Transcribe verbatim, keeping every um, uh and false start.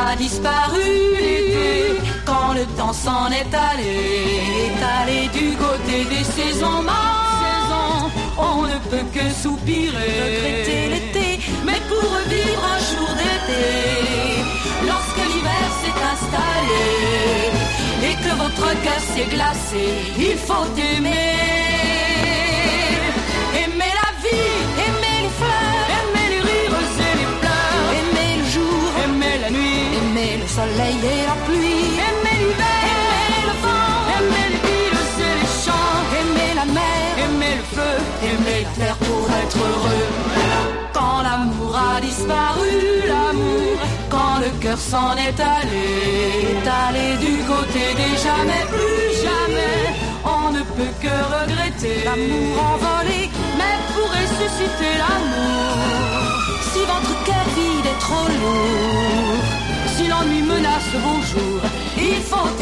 a disparu l'été, quand le temps s'en est allé, est allé du côté des saisons mortes. On ne peut que soupirer, regretter l'été, mais pour revivre un jour d'été, lorsque l'hiver s'est installé et que votre cœur s'est glacé, il faut aimer. Aimer la vie, aimer les fleurs, aimer les rires et les pleurs, aimer le jour, aimer la nuit, aimer le soleil et la pluie, aimer l'hiver, aimer le vent, aimer les villes et les champs, aimer la mer, aimer le feu, aimer la terre pour être heureux. Quand l'amour a disparu, l'amour, quand le cœur s'en est allé, est allé du côté des jamais, plus jamais, on ne peut que regretter l'amour envolé, mais pour ressusciter l'amour, si votre cœur vide est trop lourd, si l'ennui menace vos jours, il faut